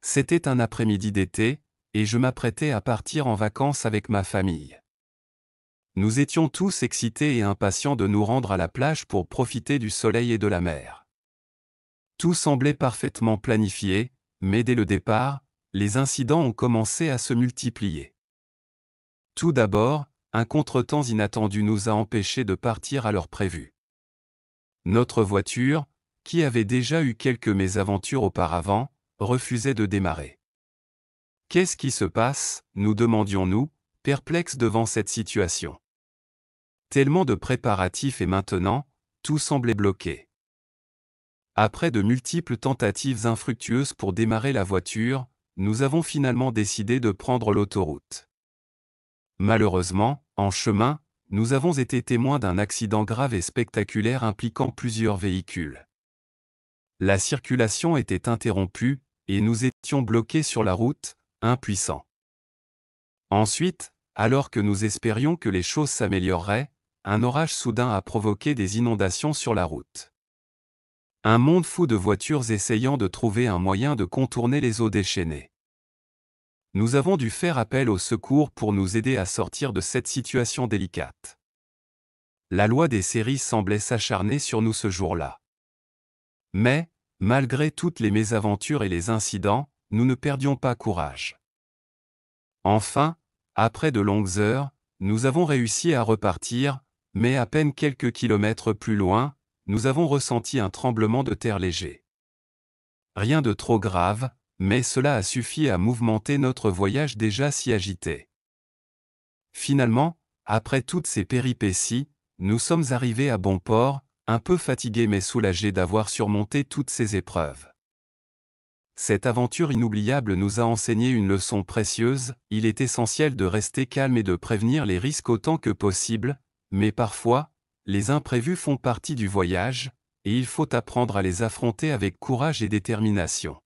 C'était un après-midi d'été, et je m'apprêtais à partir en vacances avec ma famille. Nous étions tous excités et impatients de nous rendre à la plage pour profiter du soleil et de la mer. Tout semblait parfaitement planifié, mais dès le départ, les incidents ont commencé à se multiplier. Tout d'abord, un contretemps inattendu nous a empêchés de partir à l'heure prévue. Notre voiture, qui avait déjà eu quelques mésaventures auparavant, refusait de démarrer. Qu'est-ce qui se passe, nous demandions-nous, perplexes devant cette situation. Tellement de préparatifs et maintenant, tout semblait bloqué. Après de multiples tentatives infructueuses pour démarrer la voiture, nous avons finalement décidé de prendre l'autoroute. Malheureusement, en chemin, nous avons été témoins d'un accident grave et spectaculaire impliquant plusieurs véhicules. La circulation était interrompue, et nous étions bloqués sur la route, impuissants. Ensuite, alors que nous espérions que les choses s'amélioreraient, un orage soudain a provoqué des inondations sur la route. Un monde fou de voitures essayant de trouver un moyen de contourner les eaux déchaînées. Nous avons dû faire appel au secours pour nous aider à sortir de cette situation délicate. La loi des séries semblait s'acharner sur nous ce jour-là. Mais, malgré toutes les mésaventures et les incidents, nous ne perdions pas courage. Enfin, après de longues heures, nous avons réussi à repartir, mais à peine quelques kilomètres plus loin, nous avons ressenti un tremblement de terre léger. Rien de trop grave, mais cela a suffi à mouvementer notre voyage déjà si agité. Finalement, après toutes ces péripéties, nous sommes arrivés à bon port, un peu fatigués mais soulagés d'avoir surmonté toutes ces épreuves. Cette aventure inoubliable nous a enseigné une leçon précieuse, il est essentiel de rester calme et de prévenir les risques autant que possible, mais parfois, les imprévus font partie du voyage, et il faut apprendre à les affronter avec courage et détermination.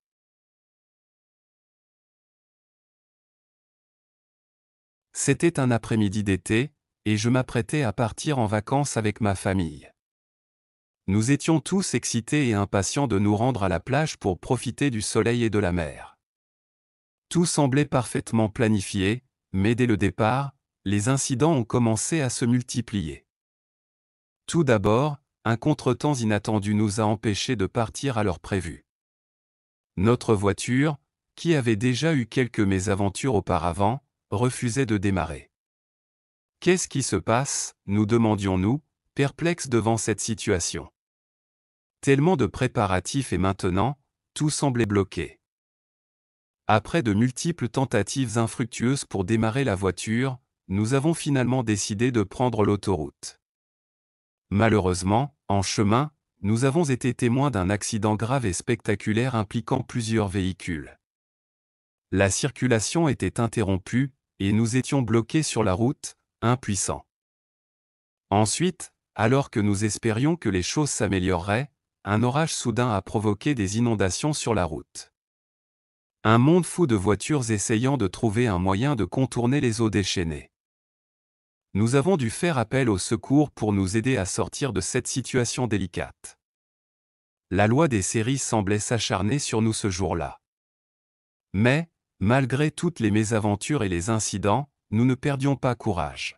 C'était un après-midi d'été, et je m'apprêtais à partir en vacances avec ma famille. Nous étions tous excités et impatients de nous rendre à la plage pour profiter du soleil et de la mer. Tout semblait parfaitement planifié, mais dès le départ, les incidents ont commencé à se multiplier. Tout d'abord, un contretemps inattendu nous a empêchés de partir à l'heure prévue. Notre voiture, qui avait déjà eu quelques mésaventures auparavant, refusait de démarrer. Qu'est-ce qui se passe, nous demandions-nous, perplexes devant cette situation. Tellement de préparatifs et maintenant, tout semblait bloqué. Après de multiples tentatives infructueuses pour démarrer la voiture, nous avons finalement décidé de prendre l'autoroute. Malheureusement, en chemin, nous avons été témoins d'un accident grave et spectaculaire impliquant plusieurs véhicules. La circulation était interrompue, et nous étions bloqués sur la route, impuissants. Ensuite, alors que nous espérions que les choses s'amélioreraient, un orage soudain a provoqué des inondations sur la route. Un monde fou de voitures essayant de trouver un moyen de contourner les eaux déchaînées. Nous avons dû faire appel au secours pour nous aider à sortir de cette situation délicate. La loi des séries semblait s'acharner sur nous ce jour-là. Mais, malgré toutes les mésaventures et les incidents, nous ne perdions pas courage.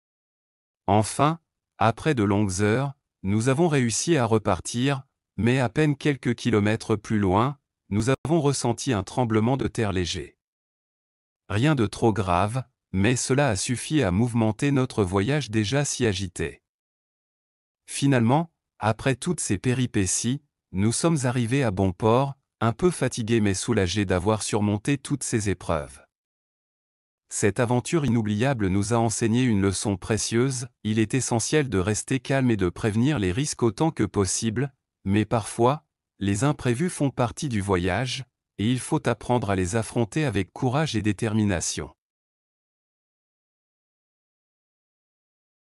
Enfin, après de longues heures, nous avons réussi à repartir, mais à peine quelques kilomètres plus loin, nous avons ressenti un tremblement de terre léger. Rien de trop grave, mais cela a suffi à mouvementer notre voyage déjà si agité. Finalement, après toutes ces péripéties, nous sommes arrivés à bon port, un peu fatigués mais soulagés d'avoir surmonté toutes ces épreuves. Cette aventure inoubliable nous a enseigné une leçon précieuse, il est essentiel de rester calme et de prévenir les risques autant que possible, mais parfois, les imprévus font partie du voyage, et il faut apprendre à les affronter avec courage et détermination.